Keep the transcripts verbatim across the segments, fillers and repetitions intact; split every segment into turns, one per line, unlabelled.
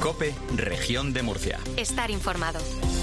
COPE, Región de Murcia.
Estar informado.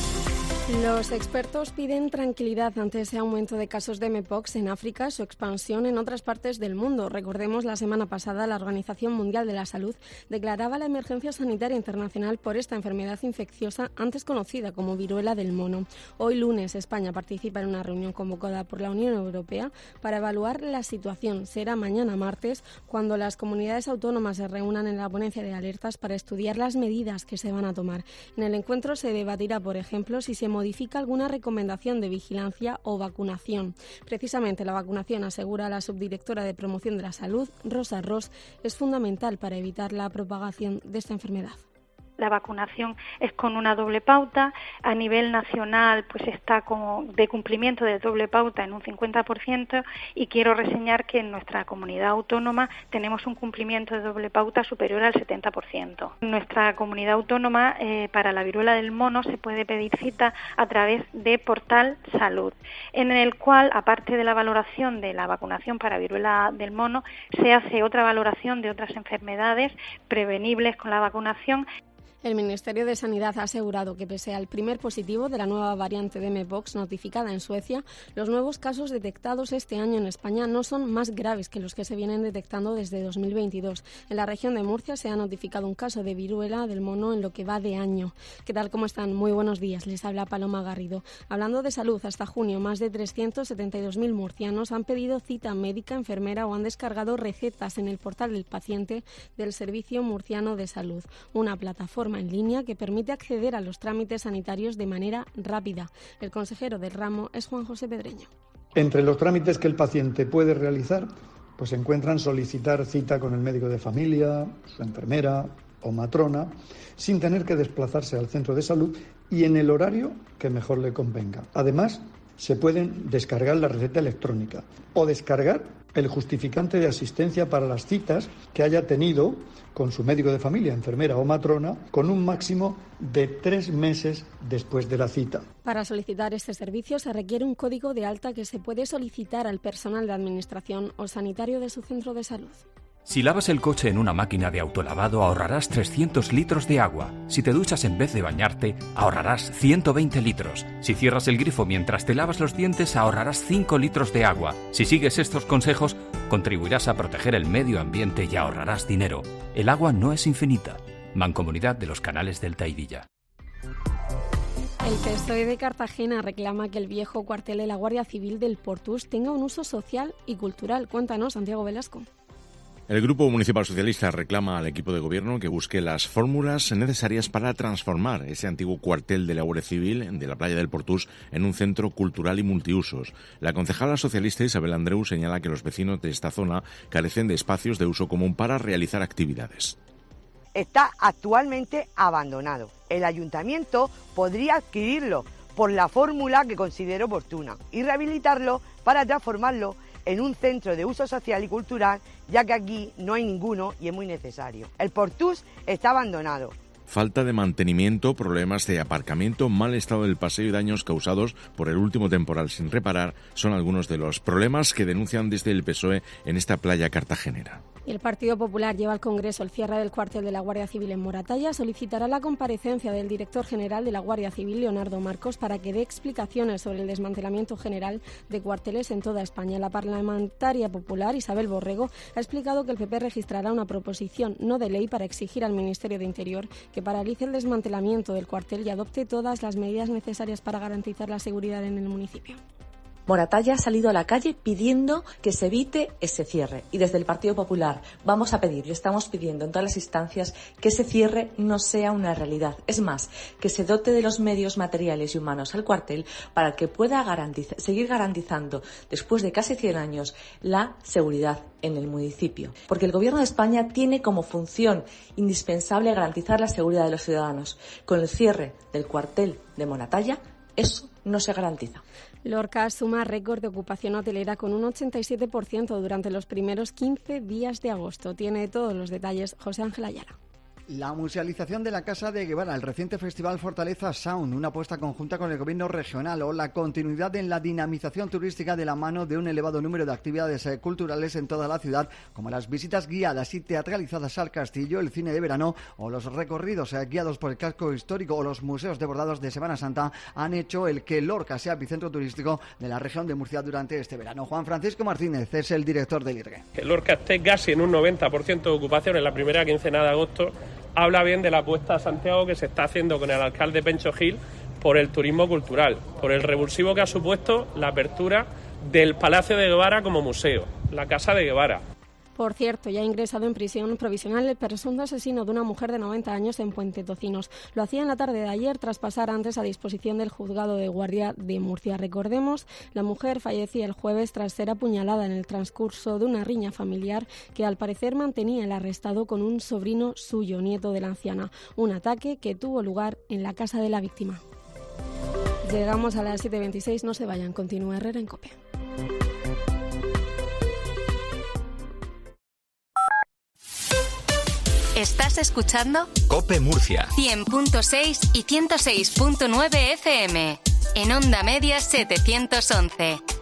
Los expertos piden tranquilidad ante ese aumento de casos de M-Pox en África y su expansión en otras partes del mundo. Recordemos, la semana pasada la Organización Mundial de la Salud declaraba la emergencia sanitaria internacional por esta enfermedad infecciosa antes conocida como viruela del mono. Hoy lunes España participa en una reunión convocada por la Unión Europea para evaluar la situación. Será mañana martes cuando las comunidades autónomas se reúnan en la ponencia de alertas para estudiar las medidas que se van a tomar. En el encuentro se debatirá, por ejemplo, si se modifica alguna recomendación de vigilancia o vacunación. Precisamente la vacunación, asegura la subdirectora de Promoción de la Salud, Rosa Ros, es fundamental para evitar la propagación de esta enfermedad.
La vacunación es con una doble pauta. A nivel nacional pues está como de cumplimiento de doble pauta en un cincuenta por ciento, y quiero reseñar que en nuestra comunidad autónoma tenemos un cumplimiento de doble pauta superior al setenta por ciento. En nuestra comunidad autónoma eh, para la viruela del mono se puede pedir cita a través de Portal Salud, en el cual, aparte de la valoración de la vacunación para viruela del mono, se hace otra valoración de otras enfermedades prevenibles con la vacunación.
El Ministerio de Sanidad ha asegurado que, pese al primer positivo de la nueva variante de M-Pox notificada en Suecia, los nuevos casos detectados este año en España no son más graves que los que se vienen detectando desde dos mil veintidós. En la región de Murcia se ha notificado un caso de viruela del mono en lo que va de año. ¿Qué tal? ¿Cómo están? Muy buenos días. Les habla Paloma Garrido. Hablando de salud, hasta junio más de trescientos setenta y dos mil murcianos han pedido cita médica, enfermera o han descargado recetas en el portal del paciente del Servicio Murciano de Salud, una plataforma en línea que permite acceder a los trámites sanitarios de manera rápida. El consejero del ramo es Juan José Pedreño.
Entre los trámites que el paciente puede realizar, pues se encuentran solicitar cita con el médico de familia, su enfermera o matrona, sin tener que desplazarse al centro de salud y en el horario que mejor le convenga. Además, se pueden descargar la receta electrónica o descargar el justificante de asistencia para las citas que haya tenido con su médico de familia, enfermera o matrona, con un máximo de tres meses después de la cita.
Para solicitar este servicio se requiere un código de alta que se puede solicitar al personal de administración o sanitario de su centro de salud.
Si lavas el coche en una máquina de autolavado ahorrarás trescientos litros de agua. Si te duchas en vez de bañarte, ahorrarás ciento veinte litros. Si cierras el grifo mientras te lavas los dientes, ahorrarás cinco litros de agua. Si sigues estos consejos, contribuirás a proteger el medio ambiente y ahorrarás dinero. El agua no es infinita. Mancomunidad de los Canales Delta y Villa.
El P S O E de Cartagena reclama que el viejo cuartel de la Guardia Civil del Portús tenga un uso social y cultural. Cuéntanos, Santiago Velasco.
El Grupo Municipal Socialista reclama al equipo de gobierno que busque las fórmulas necesarias para transformar ese antiguo cuartel de la Guardia Civil de la playa del Portús en un centro cultural y multiusos. La concejala socialista Isabel Andreu señala que los vecinos de esta zona carecen de espacios de uso común para realizar actividades.
Está actualmente abandonado. El ayuntamiento podría adquirirlo por la fórmula que considere oportuna y rehabilitarlo para transformarlo en un centro de uso social y cultural, ya que aquí no hay ninguno y es muy necesario. El Portús está abandonado.
Falta de mantenimiento, problemas de aparcamiento, mal estado del paseo y daños causados por el último temporal sin reparar son algunos de los problemas que denuncian desde el P S O E en esta playa cartagenera.
El Partido Popular lleva al Congreso el cierre del cuartel de la Guardia Civil en Moratalla. Solicitará la comparecencia del director general de la Guardia Civil, Leonardo Marcos, para que dé explicaciones sobre el desmantelamiento general de cuarteles en toda España. La parlamentaria popular, Isabel Borrego, ha explicado que el P P registrará una proposición no de ley para exigir al Ministerio de Interior que paralice el desmantelamiento del cuartel y adopte todas las medidas necesarias para garantizar la seguridad en el municipio.
Moratalla ha salido a la calle pidiendo que se evite ese cierre. Y desde el Partido Popular vamos a pedir, y estamos pidiendo en todas las instancias, que ese cierre no sea una realidad. Es más, que se dote de los medios materiales y humanos al cuartel para que pueda garantiza, seguir garantizando, después de casi cien años, la seguridad en el municipio. Porque el Gobierno de España tiene como función indispensable garantizar la seguridad de los ciudadanos. Con el cierre del cuartel de Moratalla, eso no se garantiza.
Lorca suma récord de ocupación hotelera con un ochenta y siete por ciento durante los primeros quince días de agosto. Tiene todos los detalles José Ángel Ayala.
La musealización de la Casa de Guevara, el reciente festival Fortaleza Sound, una apuesta conjunta con el gobierno regional o la continuidad en la dinamización turística de la mano de un elevado número de actividades eh, culturales en toda la ciudad, como las visitas guiadas y teatralizadas al castillo, el cine de verano o los recorridos eh, guiados por el casco histórico o los museos de bordados de Semana Santa, han hecho el que Lorca sea epicentro turístico de la región de Murcia durante este verano. Juan Francisco Martínez es el director del I R G E.
Que Lorca esté casi en un noventa por ciento de ocupación en la primera quincena de agosto habla bien de la apuesta a Santiago que se está haciendo con el alcalde Pencho Gil por el turismo cultural, por el revulsivo que ha supuesto la apertura del Palacio de Guevara como museo, la Casa de Guevara.
Por cierto, ya ha ingresado en prisión provisional el presunto asesino de una mujer de noventa años en Puente Tocinos. Lo hacía en la tarde de ayer tras pasar antes a disposición del juzgado de guardia de Murcia. Recordemos, la mujer fallecía el jueves tras ser apuñalada en el transcurso de una riña familiar que al parecer mantenía el arrestado con un sobrino suyo, nieto de la anciana. Un ataque que tuvo lugar en la casa de la víctima. Llegamos a las siete veintiséis, no se vayan, continúa Herrera en COPE.
¿Estás escuchando?
COPE Murcia.
cien punto seis y ciento seis punto nueve F M. En onda media setecientos once.